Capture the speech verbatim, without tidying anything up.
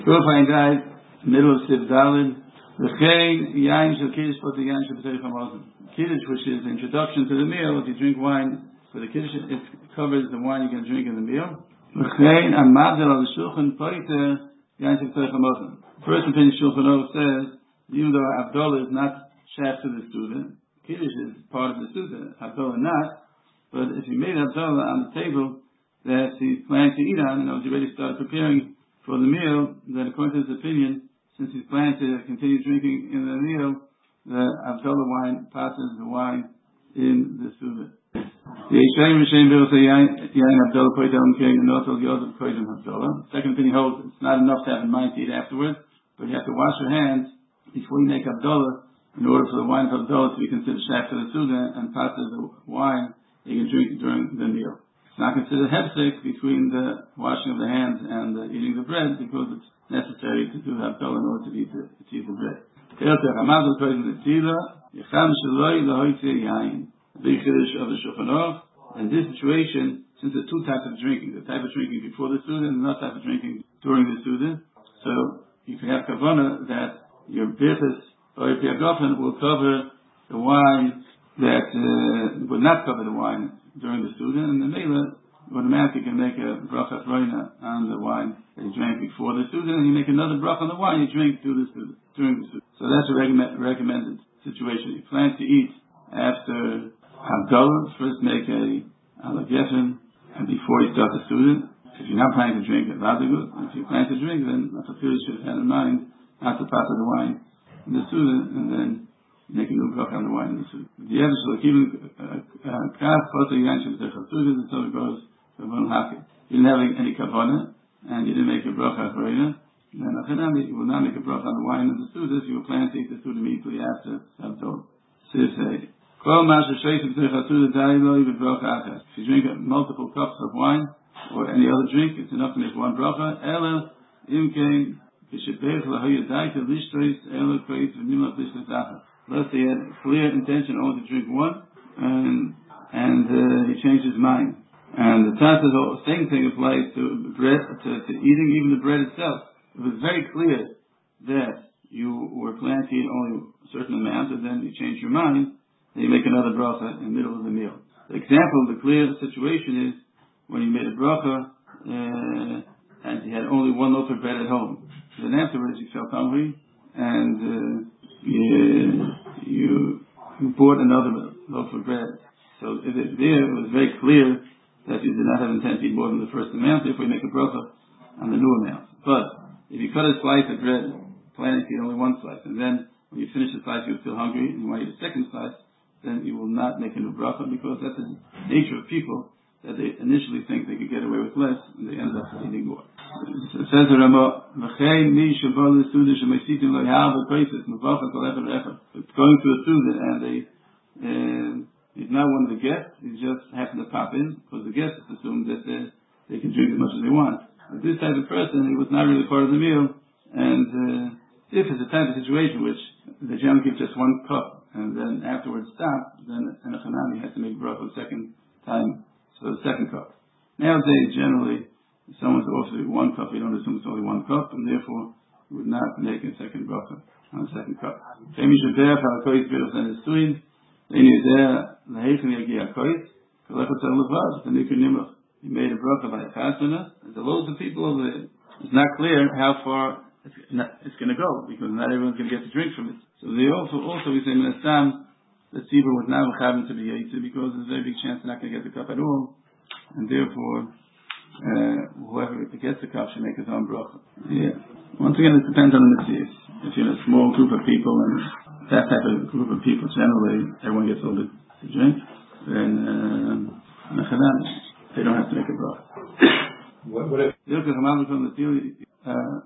Profile died, middle of Siv Dalid. V'chein yain shel kiddush pot yain shel b'terich hamazon. Kiddush, which is the introduction to the meal. If you drink wine for the kiddush, it covers the wine you're going to drink in the meal. V'chein amadel al shulchan poiter yain shel b'terich hamazon. First opinion Shulchan Aruch says, even though Havdalah is not shaft to the student, kiddush is part of the student. Havdalah not, but if you made Havdalah on the table that he's planning to eat on, and he's already started preparing for the meal, then according to his opinion, since he's planning to continue drinking in the meal, the Havdalah wine passes the wine in the suda. The second opinion holds it's not enough to have in mind to eat afterwards, but you have to wash your hands before you make Havdalah in order for the wine of Havdalah to be considered shaf for the suda and passes the wine you can drink during the meal. It's not considered hefsek between the washing of the hands and the eating the bread because it's necessary to do the Havdalah in order to eat the, to eat the bread. The big chiddush of the Shulchan Aruch. In this situation, since there are two types of drinking, the type of drinking before the student and another type of drinking during the student, so you can have kavanah that your birchas or your piagofen will cover the wine that uh, would not cover the wine during the student, and the mela automatically can make a bracha roina on the wine that you drank before the student, and you make another bracha on the wine you drink through the student, during the student. So that's a recommend, recommended situation. You plan to eat after Havdalah, first make a ala gefen, and before you start the student. If you're not planning to drink, a vadagut. If you plan to drink, then a fakir should have in mind not to pass the wine in the student, and then make a new bracha on the wine in the student. The other shall even kaf poter yain shel b'terich student, and so it goes to one hakim. You didn't have any kavanah, and you didn't make a bracha achreina, then achanami, you will not make a bracha on the wine in the student. You will plan to eat the student immediately after Havdalah. Sifei. If you drink multiple cups of wine or any other drink, it's enough to make one bracha. Unless he had clear intention only to drink one, and and uh, he changed his mind. And the Taz says the same thing applies to bread, to, to eating even the bread itself. It was very clear that you were planning to eat only a certain amount, and then you change your mind. Then you make another bracha in the middle of the meal. The example of the clear situation is when you made a bracha uh, and you had only one loaf of bread at home. Then afterwards you felt hungry and uh, you, you bought another loaf of bread. So it, there it was very clear that you did not have intent to eat more than the first amount, therefore you make a bracha on the new amount. But if you cut a slice of bread, planning to eat only one slice, and then when you finish the slice you're still hungry and you want to eat a second slice, then you will not make a new bracha, because that's the nature of people, that they initially think they could get away with less and they end up eating more. It says the Ramah, it's going to a student and they uh, he's not one of the guests, he just happened to pop in because the guests assumed that they, they can drink as much as they want. But this type of person, he was not really part of the meal, and uh, if it's a type of situation which the gentleman gives just one cup and then afterwards stop, then an achanami has to make bracha the second time, so the second cup. Nowadays, generally, if someone's offered one cup, you don't assume it's only one cup, and therefore you would not make a second bracha on the second cup. You made a bracha by a chasana. There's loads of people over there. It's not clear how far it's, it's going to go, because not everyone's going to get to drink from it. So they also, also we say, Minasam, the tzibur was not mechaven to be yaitze, because there's a very big chance they're not going to get the cup at all, and therefore, uh, whoever gets the cup should make his own bracha. Yeah. Once again, it depends on the mitzvahs. If you're in a small group of people, and that type of group of people, generally, everyone gets a little bit to drink, then, uh, they don't have to make a bracha. What, what if